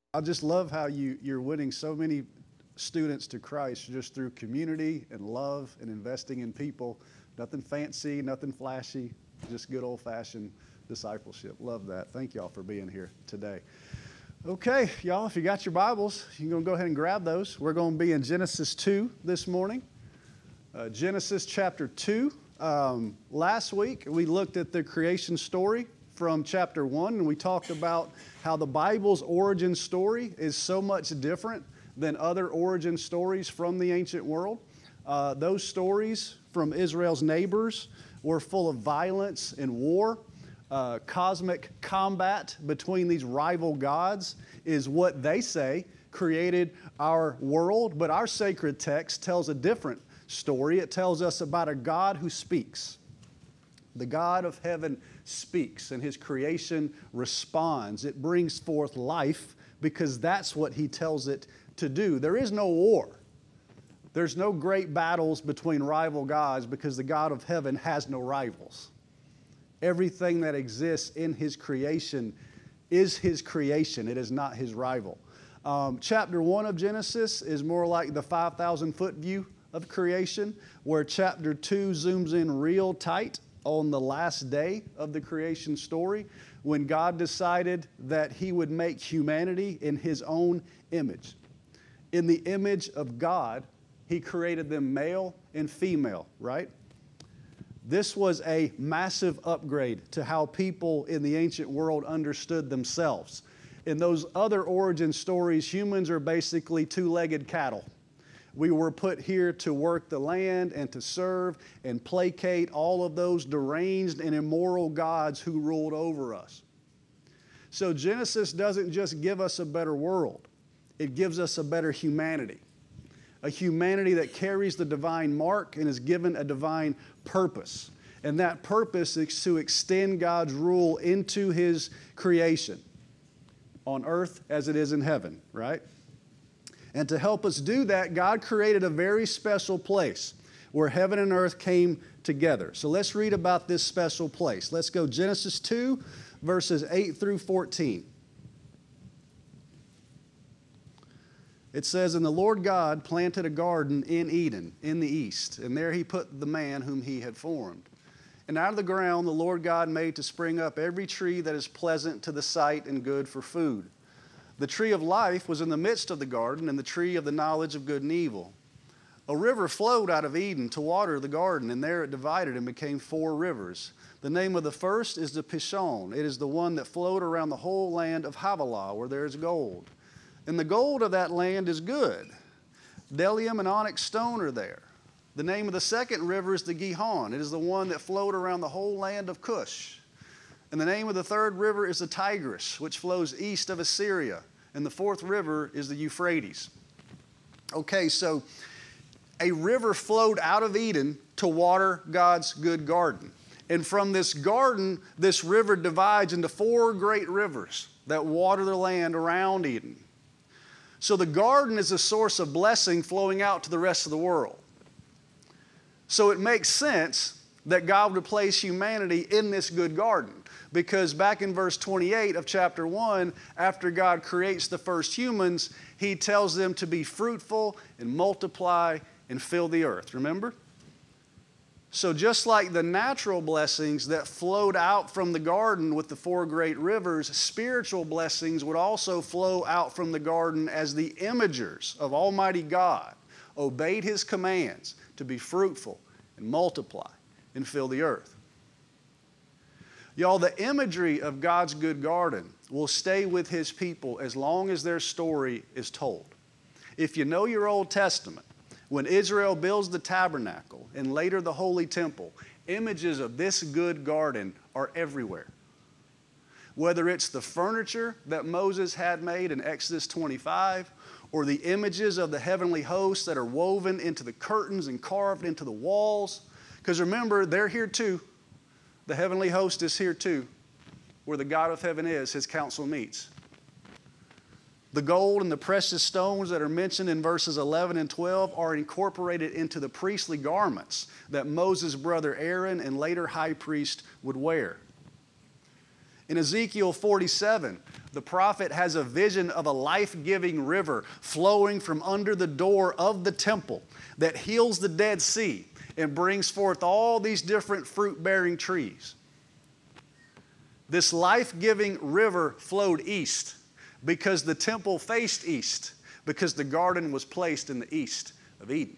I just love how you're winning so many students to Christ just through community and love and investing in people. Nothing fancy, nothing flashy, just good old-fashioned discipleship. Love that. Thank y'all for being here today. Okay, y'all, if you got your Bibles, you're going to go ahead and grab those. We're going to be in Genesis 2 this morning. Genesis chapter 2. Last week, we looked at the creation story from chapter 1, and we talked about how the Bible's origin story is so much different than other origin stories from the ancient world. Those stories from Israel's neighbors were full of violence and war. Cosmic combat between these rival gods is what they say created our world, but our sacred text tells a different story. It tells us about a God who speaks. The God of heaven speaks, and His creation responds. It brings forth life because that's what He tells it to do. There is no war. There's no great battles between rival gods because the God of heaven has no rivals. Everything that exists in His creation is His creation. It is not His rival. Chapter 1 of Genesis is more like the 5,000-foot view of creation, where chapter 2 zooms in real tight on the last day of the creation story, when God decided that He would make humanity in His own image. In the image of God, He created them male and female, right? This was a massive upgrade to how people in the ancient world understood themselves. In those other origin stories, humans are basically two-legged cattle. We were put here to work the land and to serve and placate all of those deranged and immoral gods who ruled over us. So Genesis doesn't just give us a better world. It gives us a better humanity. A humanity that carries the divine mark and is given a divine purpose. And that purpose is to extend God's rule into His creation on earth as it is in heaven, right? And to help us do that, God created a very special place where heaven and earth came together. So let's read about this special place. Let's go Genesis 2, verses 8 through 14. It says, "And the Lord God planted a garden in Eden, in the east, and there He put the man whom He had formed. And out of the ground the Lord God made to spring up every tree that is pleasant to the sight and good for food. The tree of life was in the midst of the garden, and the tree of the knowledge of good and evil. A river flowed out of Eden to water the garden, and there it divided and became 4 rivers. The name of the first is the Pishon. It is the one that flowed around the whole land of Havilah, where there is gold. And the gold of that land is good. Bdellium and onyx stone are there. The name of the second river is the Gihon. It is the one that flowed around the whole land of Cush. And the name of the third river is the Tigris, which flows east of Assyria. And the fourth river is the Euphrates." Okay, so a river flowed out of Eden to water God's good garden. And from this garden, this river divides into 4 great rivers that water the land around Eden. So the garden is a source of blessing flowing out to the rest of the world. So it makes sense that God would place humanity in this good garden. Because back in verse 28 of chapter 1, after God creates the first humans, He tells them to be fruitful and multiply and fill the earth. Remember? So just like the natural blessings that flowed out from the garden with the 4 great rivers, spiritual blessings would also flow out from the garden as the imagers of Almighty God obeyed His commands to be fruitful and multiply and fill the earth. Y'all, the imagery of God's good garden will stay with His people as long as their story is told. If you know your Old Testament, when Israel builds the tabernacle and later the holy temple, images of this good garden are everywhere. Whether it's the furniture that Moses had made in Exodus 25, or the images of the heavenly hosts that are woven into the curtains and carved into the walls. Because remember, they're here too. The heavenly host is here too. Where the God of heaven is, His council meets. The gold and the precious stones that are mentioned in verses 11 and 12 are incorporated into the priestly garments that Moses' brother Aaron and later high priest would wear. In Ezekiel 47, the prophet has a vision of a life-giving river flowing from under the door of the temple that heals the Dead Sea and brings forth all these different fruit-bearing trees. This life-giving river flowed east because the temple faced east, because the garden was placed in the east of Eden.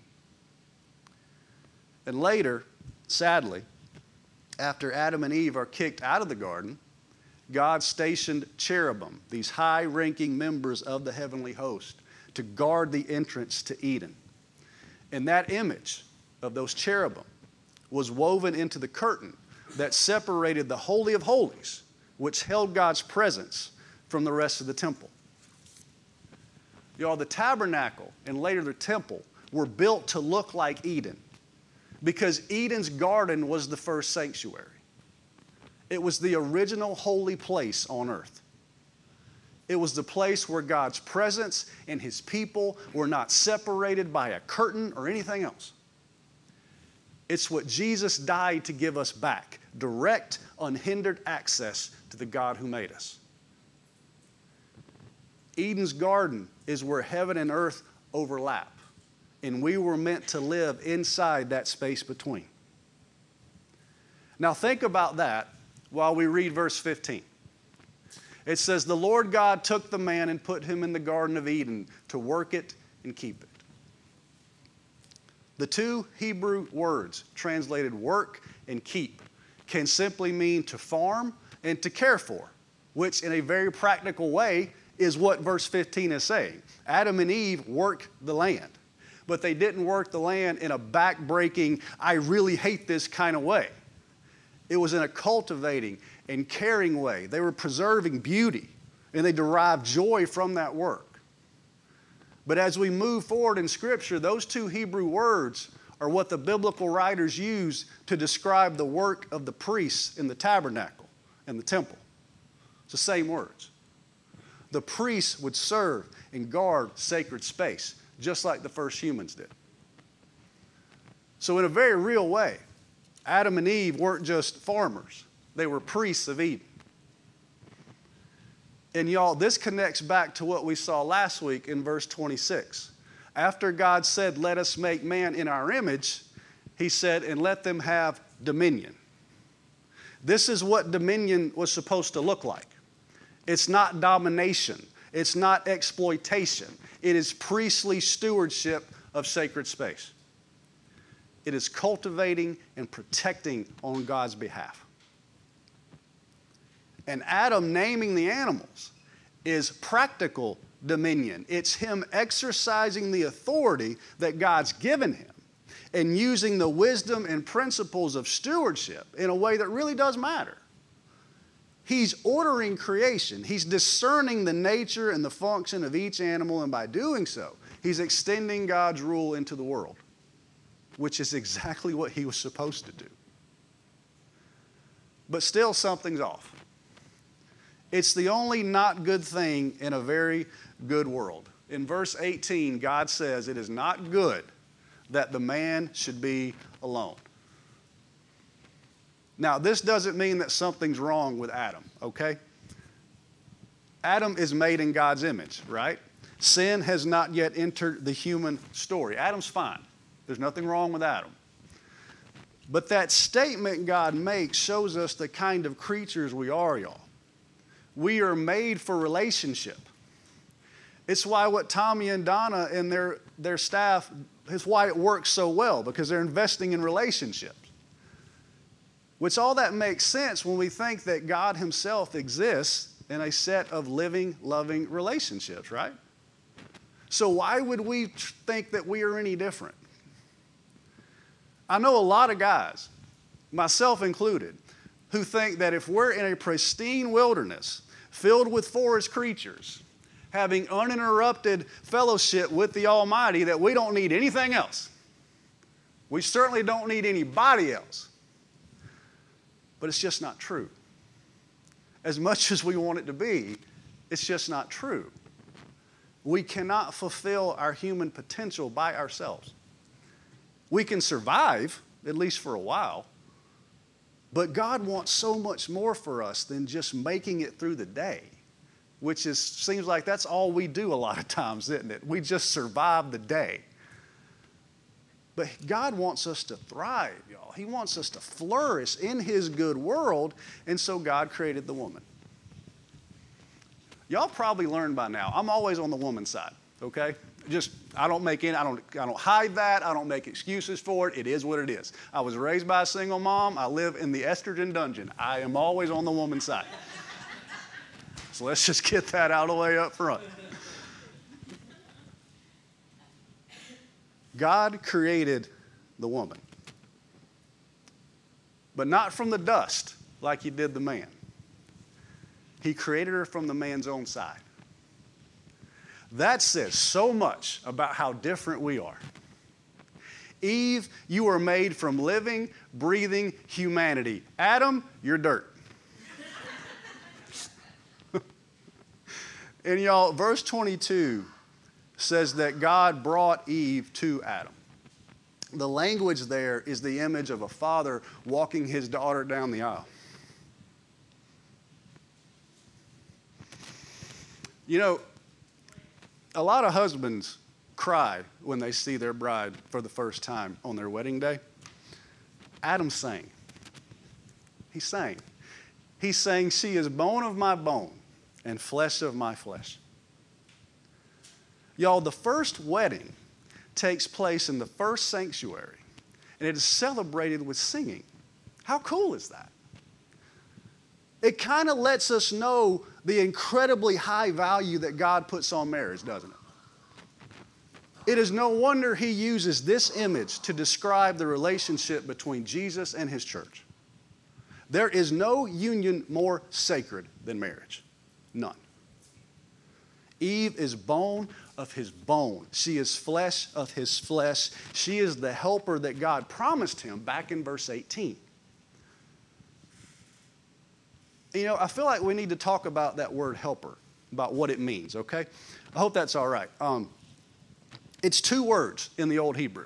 And later, sadly, after Adam and Eve are kicked out of the garden, God stationed cherubim, these high-ranking members of the heavenly host, to guard the entrance to Eden. And that image of those cherubim was woven into the curtain that separated the Holy of Holies, which held God's presence, from the rest of the temple. Y'all, the tabernacle and later the temple were built to look like Eden because Eden's garden was the first sanctuary. It was the original holy place on earth. It was the place where God's presence and His people were not separated by a curtain or anything else. It's what Jesus died to give us back, direct, unhindered access to the God who made us. Eden's garden is where heaven and earth overlap, and we were meant to live inside that space between. Now think about that while we read verse 15. It says, "The Lord God took the man and put him in the Garden of Eden to work it and keep it." The two Hebrew words translated work and keep can simply mean to farm and to care for, which in a very practical way is what verse 15 is saying. Adam and Eve worked the land, but they didn't work the land in a back-breaking, I really hate this kind of way. It was in a cultivating and caring way. They were preserving beauty, and they derived joy from that work. But as we move forward in Scripture, those two Hebrew words are what the biblical writers use to describe the work of the priests in the tabernacle and the temple. It's the same words. The priests would serve and guard sacred space, just like the first humans did. So in a very real way, Adam and Eve weren't just farmers. They were priests of Eden. And y'all, this connects back to what we saw last week in verse 26. After God said, "Let us make man in our image," He said, "and let them have dominion." This is what dominion was supposed to look like. It's not domination. It's not exploitation. It is priestly stewardship of sacred space. It is cultivating and protecting on God's behalf. And Adam naming the animals is practical dominion. It's him exercising the authority that God's given him and using the wisdom and principles of stewardship in a way that really does matter. He's ordering creation. He's discerning the nature and the function of each animal, and by doing so, he's extending God's rule into the world, which is exactly what he was supposed to do. But still, something's off. It's the only not good thing in a very good world. In verse 18, God says, "It is not good that the man should be alone." Now, this doesn't mean that something's wrong with Adam, okay? Adam is made in God's image, right? Sin has not yet entered the human story. Adam's fine. There's nothing wrong with Adam. But that statement God makes shows us the kind of creatures we are, y'all. We are made for relationship. It's why what Tommy and Donna and their staff, it's why it works so well, because they're investing in relationships. Which all that makes sense when we think that God Himself exists in a set of living, loving relationships, right? So why would we think that we are any different? I know a lot of guys, myself included, who think that if we're in a pristine wilderness filled with forest creatures, having uninterrupted fellowship with the Almighty, that we don't need anything else. We certainly don't need anybody else. But it's just not true. As much as we want it to be, it's just not true. We cannot fulfill our human potential by ourselves. We can survive, at least for a while, But God wants so much more for us than just making it through the day, which seems like that's all we do a lot of times, isn't it? We just survive the day. But God wants us to thrive, y'all. He wants us to flourish in His good world, and so God created the woman. Y'all probably learned by now, I'm always on the woman's side, okay? I don't hide that. I don't make excuses for it. It is what it is. I was raised by a single mom. I live in the estrogen dungeon. I am always on the woman's side. So let's just get that out of the way up front. God created the woman, but not from the dust like He did the man. He created her from the man's own side. That says so much about how different we are. Eve, you are made from living, breathing humanity. Adam, you're dirt. And y'all, verse 22 says that God brought Eve to Adam. The language there is the image of a father walking his daughter down the aisle. You know, a lot of husbands cry when they see their bride for the first time on their wedding day. Adam sang. He sang. He sang, "She is bone of my bone and flesh of my flesh." Y'all, the first wedding takes place in the first sanctuary, and it is celebrated with singing. How cool is that? It kind of lets us know the incredibly high value that God puts on marriage, doesn't it? It is no wonder He uses this image to describe the relationship between Jesus and His church. There is no union more sacred than marriage. None. Eve is bone of His bone. She is flesh of His flesh. She is the helper that God promised him back in verse 18. You know, I feel like we need to talk about that word helper, about what it means, okay? I hope that's all right. It's two words in the Old Hebrew.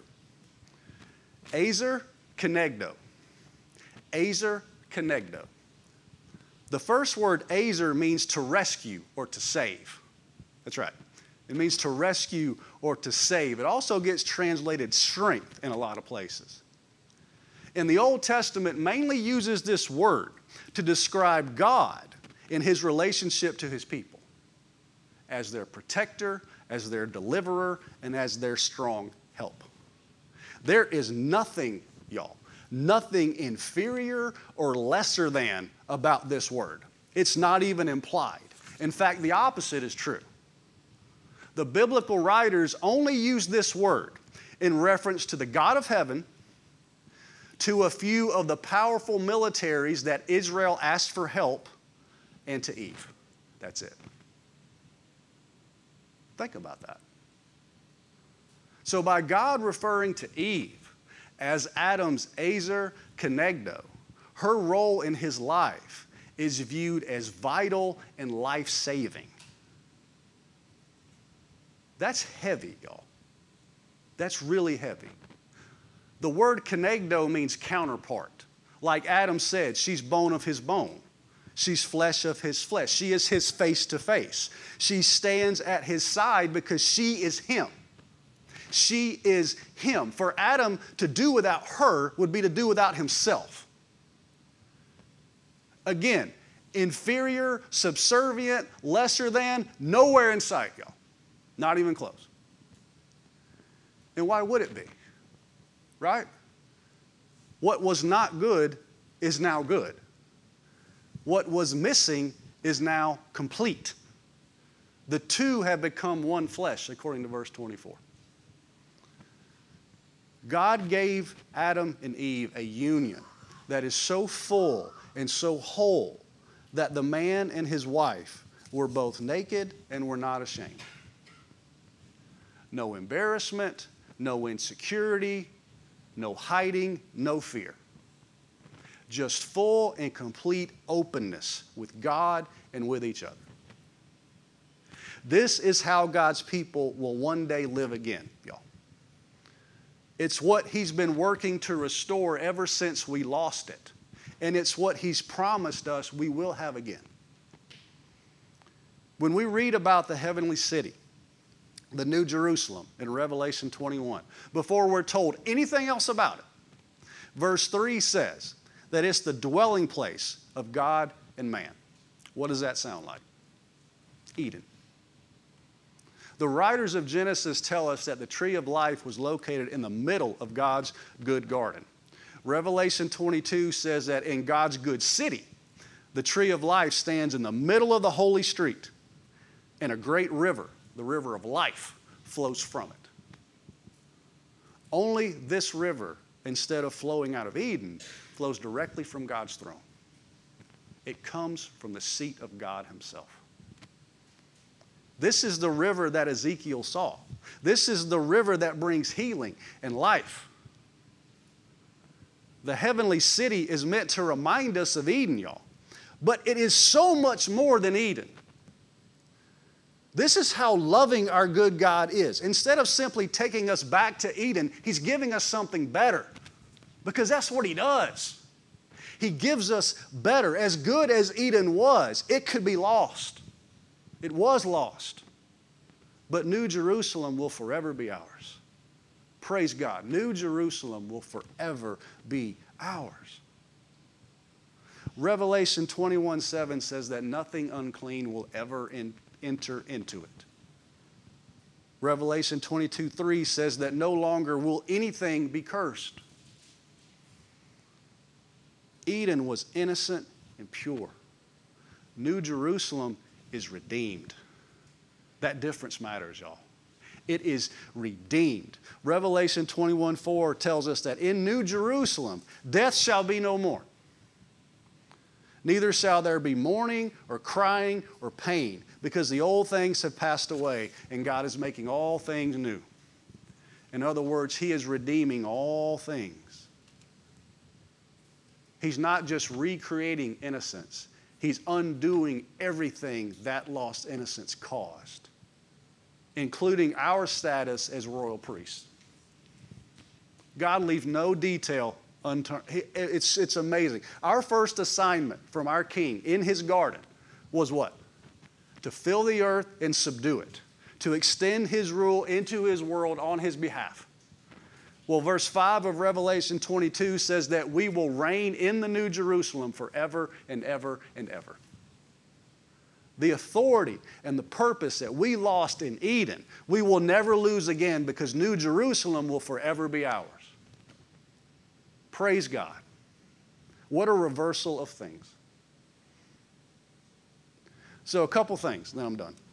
Ezer, kenegdo. Ezer, kenegdo. The first word, ezer, means to rescue or to save. That's right. It means to rescue or to save. It also gets translated strength in a lot of places. And the Old Testament mainly uses this word to describe God in His relationship to His people as their protector, as their deliverer, and as their strong help. There is nothing, y'all, nothing inferior or lesser than about this word. It's not even implied. In fact, the opposite is true. The biblical writers only use this word in reference to the God of heaven, to a few of the powerful militaries that Israel asked for help, and to Eve. That's it. Think about that. So by God referring to Eve as Adam's ezer kenegdo, her role in his life is viewed as vital and life-saving. That's heavy, y'all. That's really heavy. The word kenegdo means counterpart. Like Adam said, she's bone of his bone. She's flesh of his flesh. She is his face to face. She stands at his side because she is him. She is him. For Adam to do without her would be to do without himself. Again, inferior, subservient, lesser than, nowhere in sight, y'all. Not even close. And why would it be? Right? What was not good is now good. What was missing is now complete. The two have become one flesh, according to verse 24. God gave Adam and Eve a union that is so full and so whole that the man and his wife were both naked and were not ashamed. No embarrassment, no insecurity, no hiding, no fear. Just full and complete openness with God and with each other. This is how God's people will one day live again, y'all. It's what He's been working to restore ever since we lost it. and it's what He's promised us we will have again. When we read about the heavenly city, the New Jerusalem in Revelation 21, before we're told anything else about it, verse 3 says that it's the dwelling place of God and man. What does that sound like? Eden. The writers of Genesis tell us that the tree of life was located in the middle of God's good garden. Revelation 22 says that in God's good city, the tree of life stands in the middle of the holy street, and a great river, the river of life, flows from it. Only this river, instead of flowing out of Eden, flows directly from God's throne. It comes from the seat of God Himself. This is the river that Ezekiel saw. This is the river that brings healing and life. The heavenly city is meant to remind us of Eden, y'all. But it is so much more than Eden. This is how loving our good God is. Instead of simply taking us back to Eden, He's giving us something better. Because that's what He does. He gives us better. As good as Eden was, it could be lost. It was lost. But New Jerusalem will forever be ours. Praise God. New Jerusalem will forever be ours. Revelation 21:7 says that nothing unclean will ever enter into it. Revelation 22:3 says that no longer will anything be cursed. Eden was innocent and pure. New Jerusalem is redeemed. That difference matters, y'all. It is redeemed. Revelation 21:4 tells us that in New Jerusalem, death shall be no more. Neither shall there be mourning or crying or pain, because the old things have passed away, and God is making all things new. In other words, He is redeeming all things. He's not just recreating innocence. He's undoing everything that lost innocence caused, including our status as royal priests. God leaves no detail unturned. It's amazing. Our first assignment from our King in His garden was what? To fill the earth and subdue it, to extend His rule into His world on His behalf. Well, verse 5 of Revelation 22 says that we will reign in the New Jerusalem forever and ever and ever. The authority and the purpose that we lost in Eden, we will never lose again, because New Jerusalem will forever be ours. Praise God. What a reversal of things. So a couple things, then I'm done.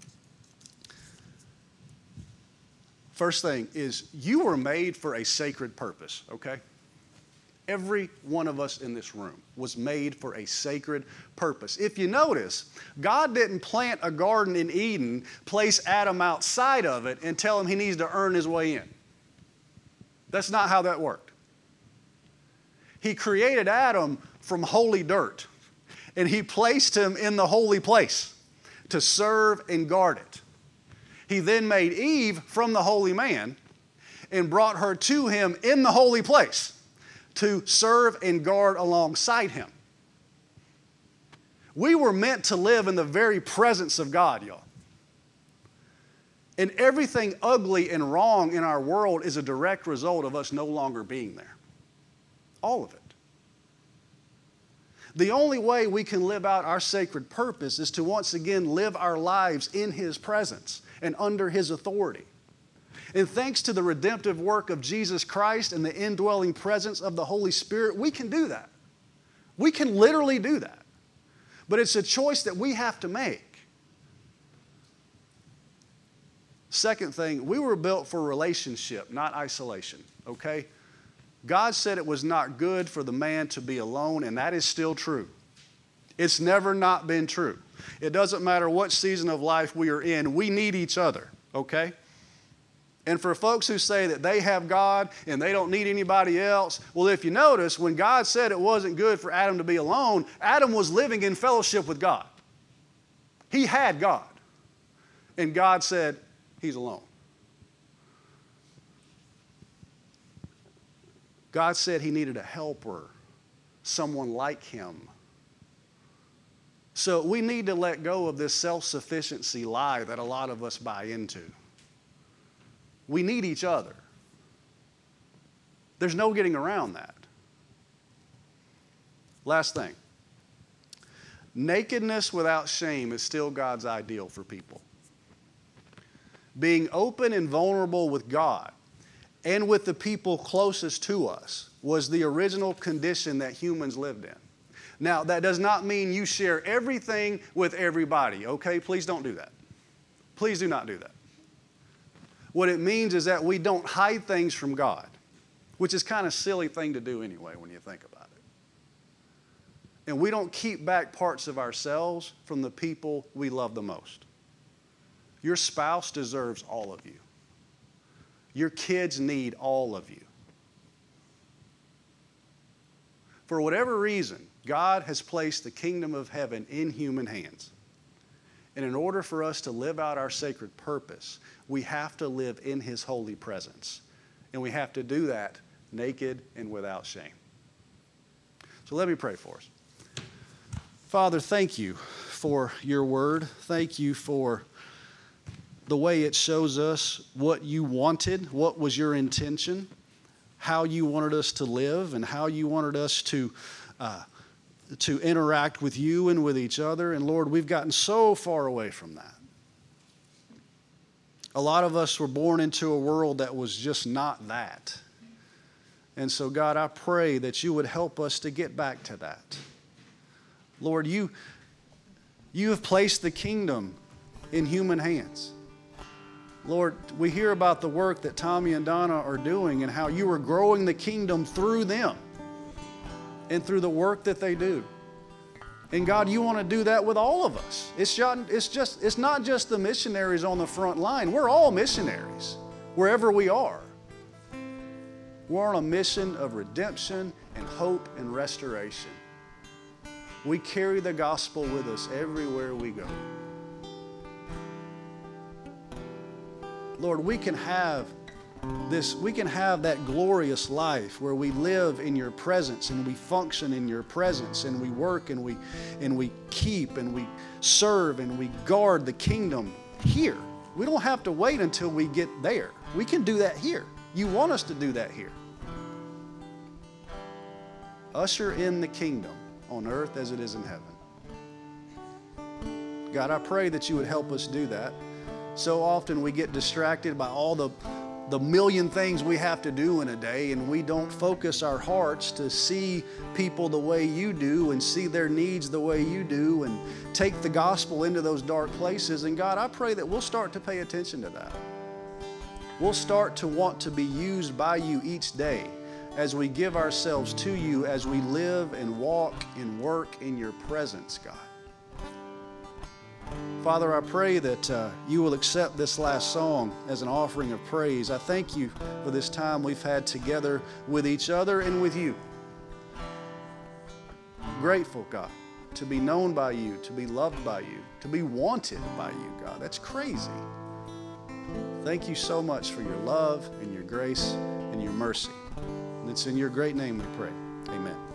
First thing is, you were made for a sacred purpose, okay? Every one of us in this room was made for a sacred purpose. If you notice, God didn't plant a garden in Eden, place Adam outside of it, and tell him he needs to earn his way in. That's not how that worked. He created Adam from holy dirt, and He placed him in the holy place to serve and guard it. He then made Eve from the holy man and brought her to Him in the holy place to serve and guard alongside Him. We were meant to live in the very presence of God, y'all. And everything ugly and wrong in our world is a direct result of us no longer being there. All of it. The only way we can live out our sacred purpose is to once again live our lives in His presence and under His authority. And thanks to the redemptive work of Jesus Christ and the indwelling presence of the Holy Spirit, we can do that. We can literally do that. But it's a choice that we have to make. Second thing, we were built for relationship, not isolation, okay? God said it was not good for the man to be alone, and that is still true. It's never not been true. It doesn't matter what season of life we are in, we need each other, okay? And for folks who say that they have God and they don't need anybody else, well, if you notice, when God said it wasn't good for Adam to be alone, Adam was living in fellowship with God. He had God. And God said, he's alone. God said He needed a helper someone like him. So we need to let go of this self-sufficiency lie that a lot of us buy into. We need each other. There's no getting around that. Last thing. Nakedness without shame is still God's ideal for people. Being open and vulnerable with God and with the people closest to us was the original condition that humans lived in. Now, that does not mean you share everything with everybody, okay? Please don't do that. Please do not do that. What it means is that we don't hide things from God, which is kind of a silly thing to do anyway when you think about it. And we don't keep back parts of ourselves from the people we love the most. Your spouse deserves all of you. Your kids need all of you. For whatever reason, God has placed the kingdom of heaven in human hands. And in order for us to live out our sacred purpose, we have to live in His holy presence. And we have to do that naked and without shame. So let me pray for us. Father, thank you for your word. Thank you for the way it shows us what you wanted, what was your intention, how you wanted us to live, and how you wanted us to interact with you and with each other. And Lord, we've gotten so far away from that. A lot of us were born into a world that was just not that. And so, God, I pray that you would help us to get back to that. Lord, you have placed the kingdom in human hands. Lord, we hear about the work that Tommy and Donna are doing and how you are growing the kingdom through them and through the work that they do. And God, you want to do that with all of us. It's not just the missionaries on the front line. We're all missionaries, wherever we are. We're on a mission of redemption and hope and restoration. We carry the gospel with us everywhere we go. Lord, we can have that glorious life where we live in your presence and we function in your presence and we work and we keep and we serve and we guard the kingdom here. We don't have to wait until we get there. We can do that here. You want us to do that here. Usher in the kingdom on earth as it is in heaven. God, I pray that you would help us do that. So often we get distracted by all the million things we have to do in a day, and we don't focus our hearts to see people the way you do and see their needs the way you do and take the gospel into those dark places. And God, I pray that we'll start to pay attention to that. We'll start to want to be used by you each day as we give ourselves to you, as we live and walk and work in your presence, God. Father, I pray that you will accept this last song as an offering of praise. I thank you for this time we've had together with each other and with you. Grateful, God, to be known by you, to be loved by you, to be wanted by you, God. That's crazy. Thank you so much for your love and your grace and your mercy. And it's in your great name we pray. Amen.